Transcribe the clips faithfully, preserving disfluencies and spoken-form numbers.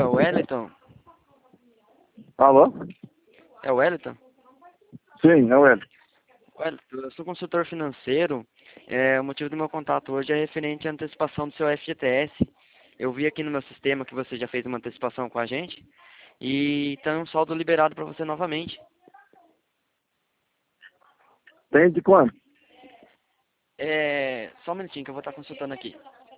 dia, Wellington. Alô? É o Wellington? Sim, é o Hélio. Wellington, eu sou consultor financeiro. É, o motivo do meu contato hoje é referente à antecipação do seu F G T S. Eu vi aqui no meu sistema que você já fez uma antecipação com a gente e tem um saldo liberado para você novamente. Tem de quanto? É, só um minutinho que eu vou estar consultando aqui.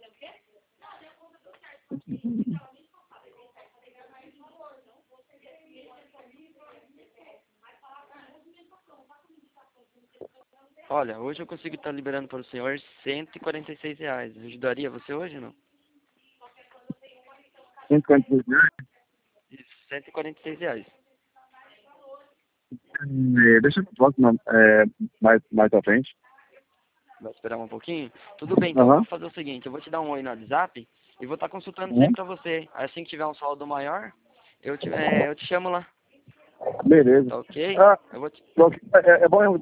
Olha, hoje eu consigo estar liberando para o senhor cento e quarenta e seis reais. Ajudaria você hoje ou não? cento e quarenta e seis reais? Isso, cento e quarenta e seis reais. É, deixa eu próximo, é, mais, mais à frente. Vai esperar um pouquinho? Tudo bem, então eu Aham. vou fazer o seguinte, eu vou te dar um oi no WhatsApp e vou estar consultando Uhum. sempre para você. Assim que tiver um saldo maior, eu te, é, eu te chamo lá, Beleza. tá ok? Ah, Eu vou te... pronto. é, é bom eu...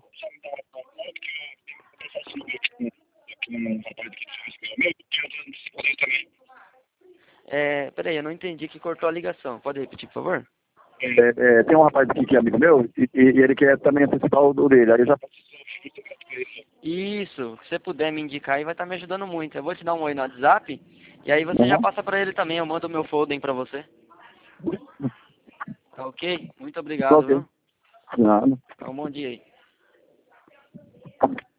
É, peraí, eu não entendi que cortou a ligação. Pode repetir, por favor? É, é, tem um rapaz aqui que é amigo meu e, e ele quer também antecipar o do dele. Aí eu já... Isso, se você puder me indicar aí vai estar me ajudando muito. Eu vou te dar um oi no WhatsApp e aí você já Uhum. passa para ele também. Eu mando o meu folder para você. Tá ok? Muito Tá obrigado, ok. viu? Nada. Então, um bom dia aí.